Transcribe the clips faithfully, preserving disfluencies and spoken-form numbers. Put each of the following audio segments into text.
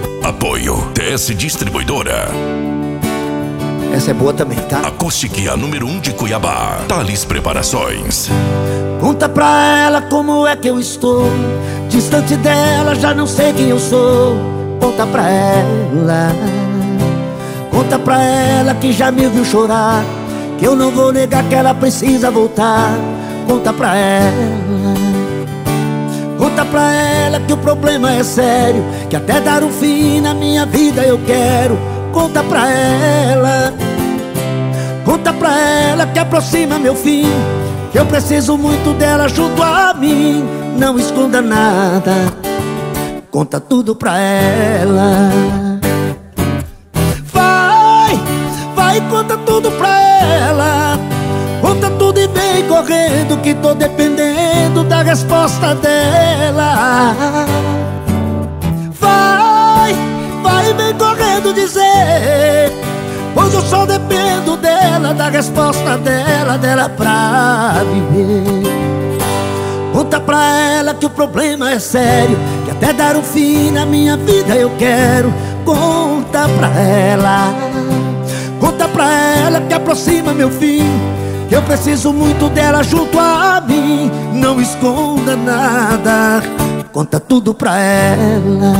Apoio T S Distribuidora. Essa é boa também, tá? Acústica número um de Cuiabá. Thales Preparações. Conta pra ela como é que eu estou. Distante dela, já não sei quem eu sou. Conta pra ela. Conta pra ela que já me viu chorar, que eu não vou negar que ela precisa voltar. Conta pra ela. Conta pra ela que o problema é sério, que até dar um fim na minha vida eu quero. Conta pra ela. Conta pra ela que aproxima meu fim, que eu preciso muito dela junto a mim. Não esconda nada, conta tudo pra ela. Vai, vai, conta tudo pra ela. Conta tudo e vem correndo, que tô dependendo da resposta dela. Vai, vai, vem correndo dizer, pois eu só dependo dela, da resposta dela, dela pra viver. Conta pra ela que o problema é sério, que até dar um fim na minha vida eu quero. Conta pra ela. Conta pra ela que aproxima meu fim, que eu preciso muito dela junto a mim. Não esconda nada, conta tudo pra ela.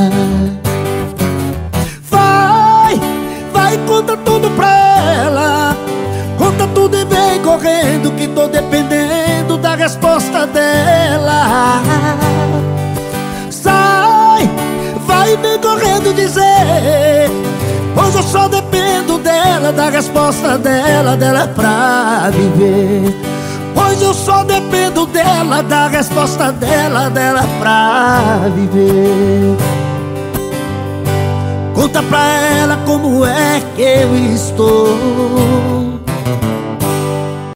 Vai, vai, conta tudo pra ela. Conta tudo e vem correndo, que tô dependendo da resposta dela. Sai, vai, vem correndo dizer, pois eu só dependo dela, da resposta dela, dela pra viver. Pois eu só dependo dela, da resposta dela, dela pra viver. Conta pra ela como é